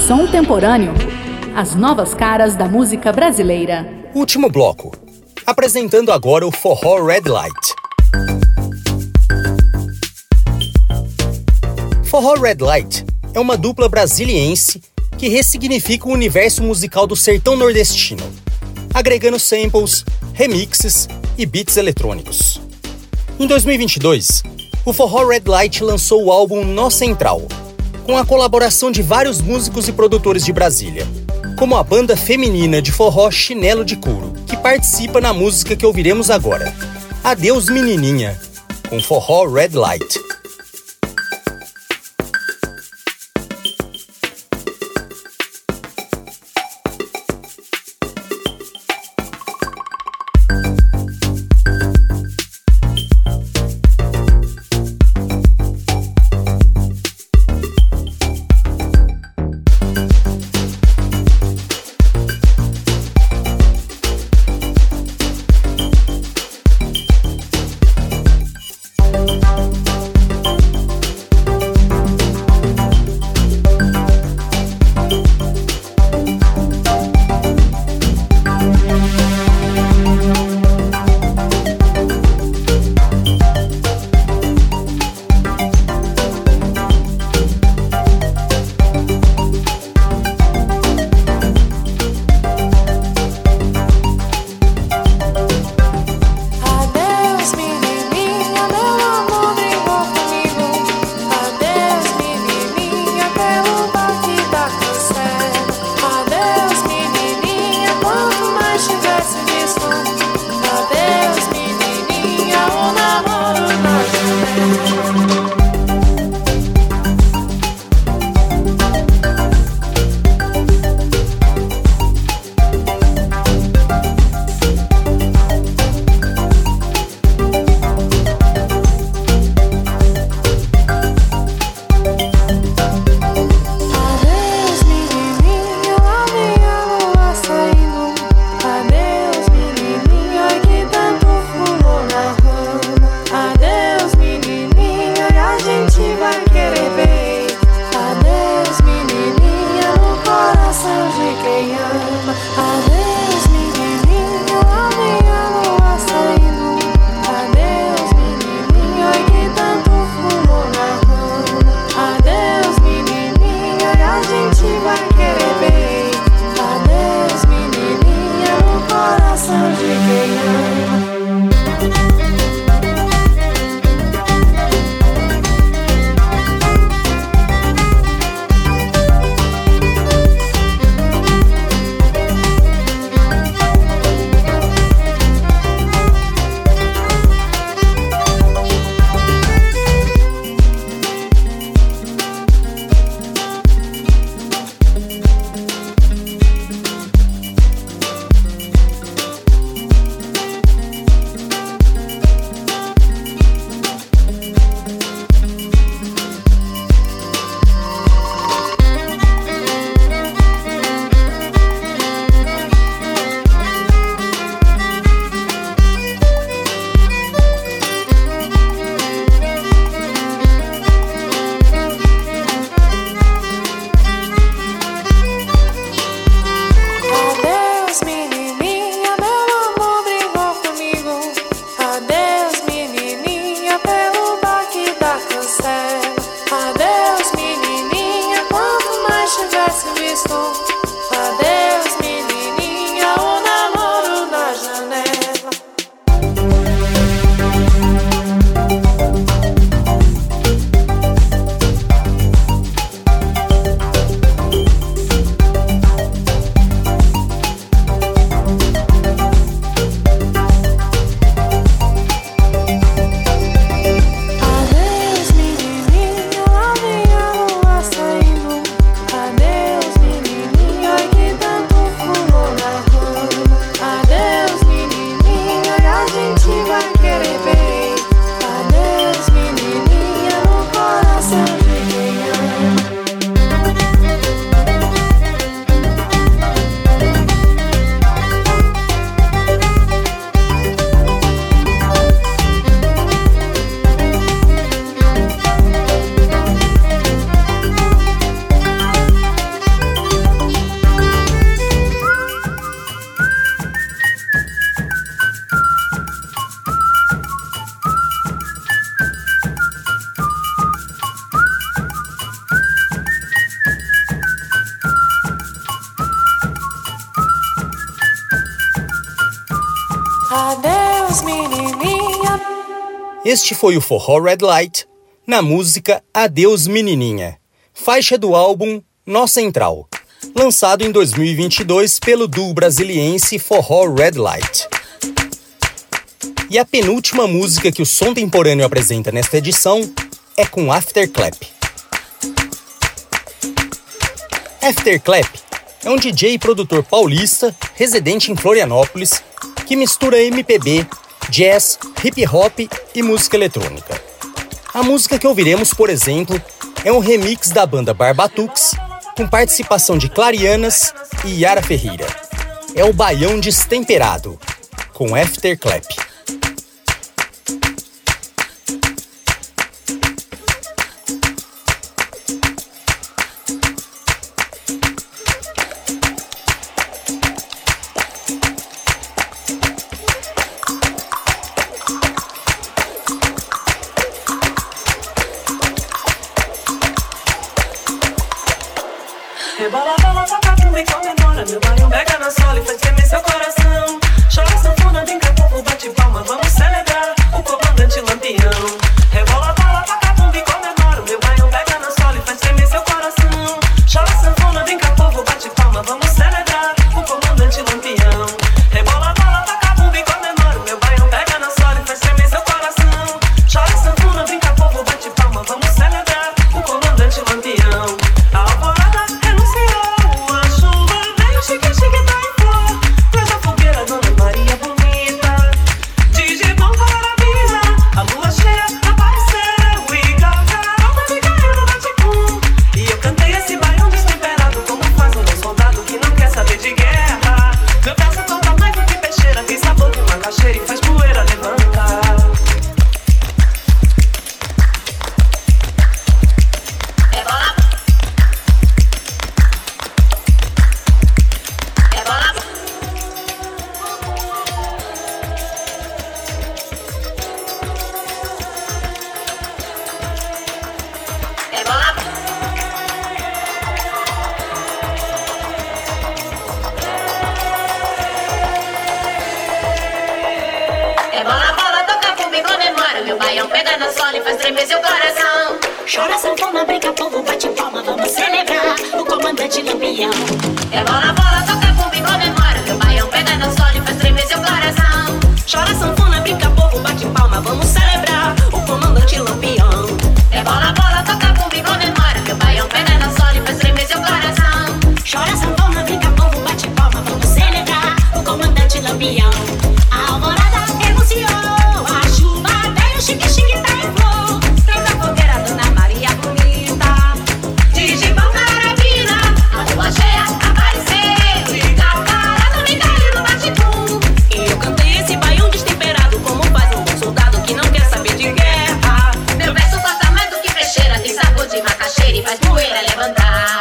Contemporâneo. As novas caras da música brasileira. Último bloco. Apresentando agora o Forró Red Light. Forró Red Light é uma dupla brasiliense que ressignifica o universo musical do sertão nordestino, agregando samples, remixes e beats eletrônicos. Em 2022, o Forró Red Light lançou o álbum Nó Central, com a colaboração de vários músicos e produtores de Brasília, como a banda feminina de forró Chinelo de Couro, que participa na música que ouviremos agora, Adeus Menininha, com Forró Red Light. Este foi o Forró Red Light, na música Adeus Menininha, faixa do álbum Nó Central, lançado em 2022 pelo duo brasiliense Forró Red Light. E a penúltima música que o Som Temporâneo apresenta nesta edição é com Afterclap. Afterclap é um DJ e produtor paulista, residente em Florianópolis, que mistura MPB, jazz, hip hop e música eletrônica. A música que ouviremos, por exemplo, é um remix da banda Barbatuques, com participação de Clarianas e Yara Ferreira. É o Baião Destemperado, com Afterclap. Rebola, bola, toca bumba e comemora. Meu baião pega na sola e faz tremer seu coração. Chora sanfona, brinca, povo, bate palma. Vamos celebrar o comandante Lampião. Rebola, bola, toca bumba e comemora. Meu baião pega na sola e faz tremer seu coração. Chora sanfona, brinca, povo, bate palma. Vamos celebrar o comandante Lampião. Rebola, bola, toca bumba e comemora. Meu baião pega na sola e faz tremer seu coração. Chora sanfona, brinca, povo, bate palma. Vamos celebrar o comandante Lampião. A alvorada renunciou, a chuva veio, chique, chique, tá em flor. Traz a fogueira, Dona Maria Bonita. DJ bom parabéns, a lua cheia apareceu. E Galgarota me caiu no baticum. E eu cantei esse baião destemperado, como faz um bom soldado que não quer saber de guerra. Meu braço conta mais do que peixeira, tem sabor de macaxeira e faz poeira levantar. Meu baião pega na sola e faz tremer seu coração. Chora sanfona, brinca, povo, bate palma. Vamos celebrar o comandante Lampião. Bola, bola, toca bumba e comemora. Meu baião pega na sola e faz tremer seu coração. Chora sanfona, brinca, povo, bate palma. Vamos celebrar o comandante Lampião. Bola, bola, toca bumba e comemora. Meu baião pega na sola e faz tremer seu coração. Chora sanfona, brinca, povo, bate palma. Vamos celebrar o comandante Lampião. A alvorada renunciou, a chuva veio, chique, chique, tá em flor. Traz a fogueira, Dona Maria Bonita. DJ bom carabina, a lua cheia apareceu. E Galgarota me caiu no baticum. E eu cantei esse baião destemperado, como faz um bom soldado que não quer saber de guerra. Meu verso corta mais do que peixeira, tem sabor de macaxeira e faz poeira levantar.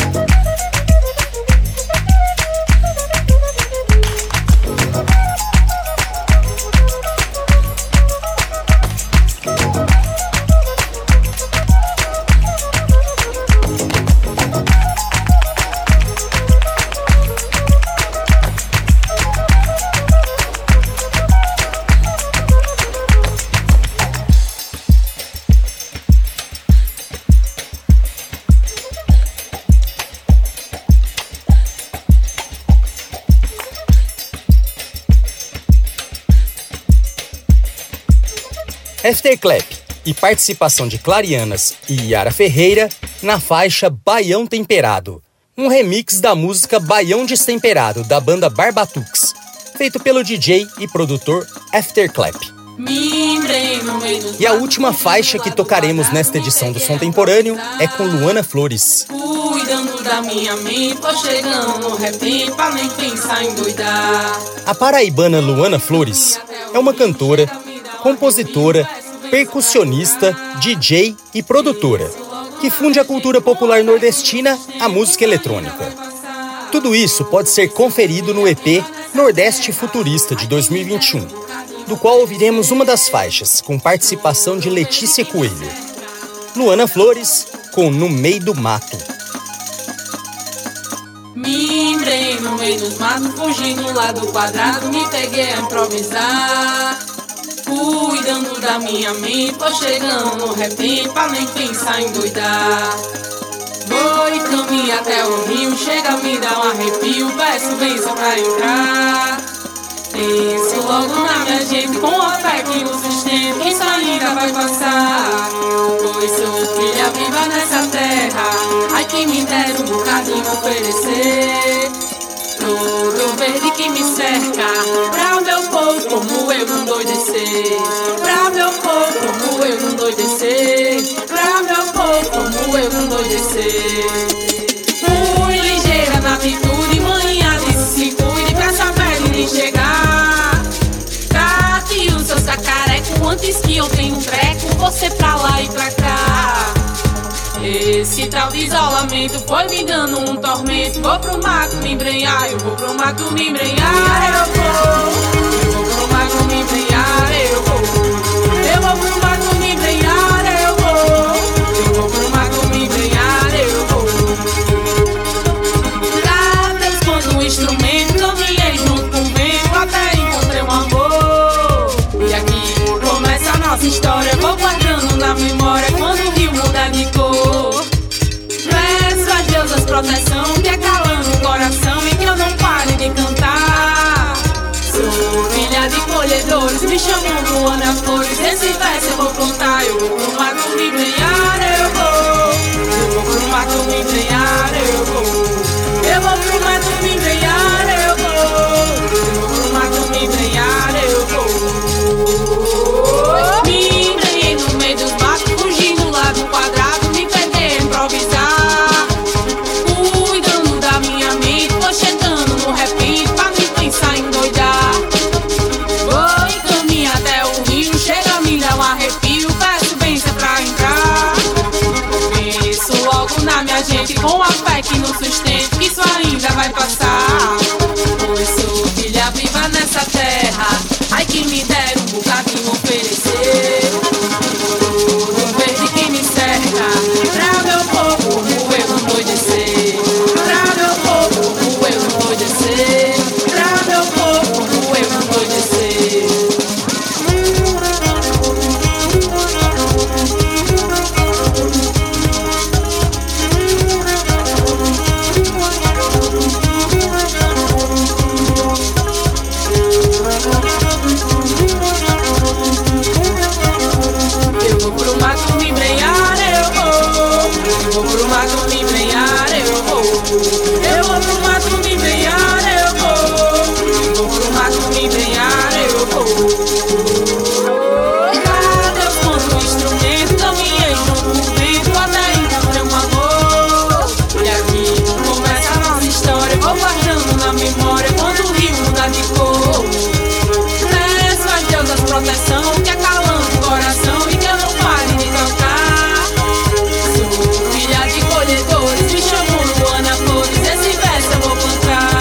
Afterclap e participação de Clarianas e Yara Ferreira na faixa Baião Temperado, um remix da música Baião Destemperado da banda Barbatuques, feito pelo DJ e produtor Afterclap. E a última faixa que tocaremos nesta edição do Som Temporâneo é com Luana Flores. Cuidando da minha mente, tô chegando no rap pra nem pensar em doidar. A paraibana Luana Flores é uma cantora, compositora, percussionista, DJ e produtora, que funde a cultura popular nordestina à música eletrônica. Tudo isso pode ser conferido no EP Nordeste Futurista de 2021, do qual ouviremos uma das faixas, com participação de Letícia Coelho. Luana Flores, com No Meio do Mato. Me lembrei no meio dos matos, fugindo lá do quadrado, me peguei a improvisar. Cuidando da minha mente, tô chegando no repente pra nem pensar em doidar. Vou e caminho até o rio, chega me dá um arrepio, peço bênção pra entrar. Penso logo na minha gente, com a fé que nos sustenta, que isso ainda vai passar. Pois sou filha viva nessa terra, ai que me dera um bocadinho oferecer. Todo verde que me cerca, pra meu povo como eu não doidecer. Pra meu povo como eu não doidecer. Pra meu povo como eu não doidecer. Fui ligeira na atitude, manhã disse se cuide pra essa velha nem chegar. Trate o seu sacareco antes que eu tenha um treco, você pra lá e pra cá. Esse tal de isolamento foi me dando um tormento. Vou pro mato me embrenhar, eu vou pro mato me embrenhar, eu vou pro mato me embrenhar, eu vou pro mato me embrenhar, eu vou pro mato me embrenhar, eu vou. Cada escondo um instrumento, caminhei junto com o vento, até encontrei um amor. E aqui começa a nossa história, vou guardando na memória quando o rio muda de cor. Peço às deusas proteção, que acalando o coração e que eu não pare de cantar. Sou filha de colhedores, me chamam Luana Flores, esse verso eu vou contar. Eu vou pro mato me embrenhar, eu vou pro mato me embrenhar, eu vou pro mato me embrenhar, eu vou pro mato me embrenhar, eu vou. Me embrenhei no meio dos matos, fugindo lá do quadrado, me perder, improvisar. Cuidando da minha mente, tô chegando no repente pra me pensar em doidar. Vou e caminho até o rio, chega me dá um arrepio, peço bênção pra entrar. Penso logo na minha gente, com a fé que nos sustenta, que isso ainda vai passar. Pois sou filha viva nessa terra, ai que me dera um bocadinho oferecer. O verde que me cerca, pra meu povo como eu não doidecer. Pra meu povo como eu não doidecer. Pra meu povo como eu não doidecer. Eu vou pro mato me embrenhar, eu vou pro mato me embrenhar, eu vou pro mato me embrenhar, eu vou pro mato me embrenhar, eu vou. Cada eu conto um instrumento, caminhei junto com o vento, até encontrei um amor. E aqui começa a nossa história, vou guardando na memória quando o rio muda de cor. Peço às deusas proteção, que acalando o coração e que eu não pare de cantar. Sou filha de colhedores, me chamam Luana Flores, esse verso eu vou cantar.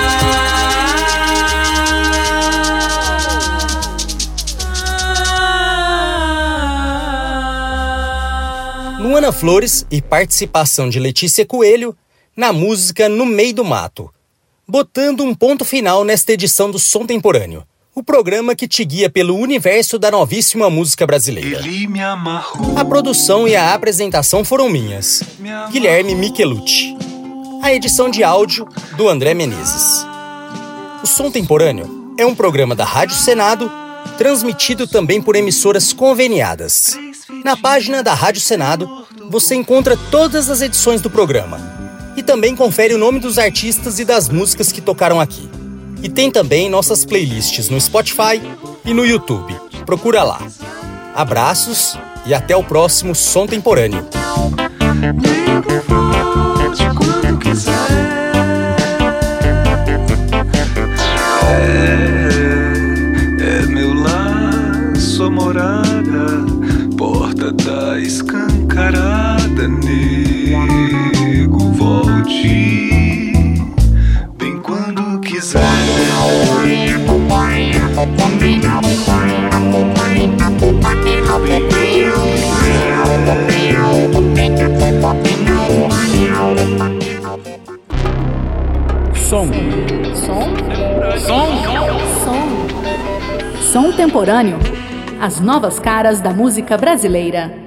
Luana Flores e participação de Letícia Coelho na música No Meio do Mato, botando um ponto final nesta edição do Som Temporâneo, o programa que te guia pelo universo da novíssima música brasileira. A produção e a apresentação foram minhas, Guilherme Michelucci. A edição de áudio, do André Menezes. O Som Temporâneo é um programa da Rádio Senado, transmitido também por emissoras conveniadas. Na página da Rádio Senado, você encontra todas as edições do programa. E também confere o nome dos artistas e das músicas que tocaram aqui. E tem também nossas playlists no Spotify e no YouTube. Procura lá. Abraços e até o próximo Som Temporâneo. Liga forte quando quiser. É meu lar, sua morada, porta tá escancarada, nego, volte bem quando quiser. Som temporâneo. As novas caras da música brasileira.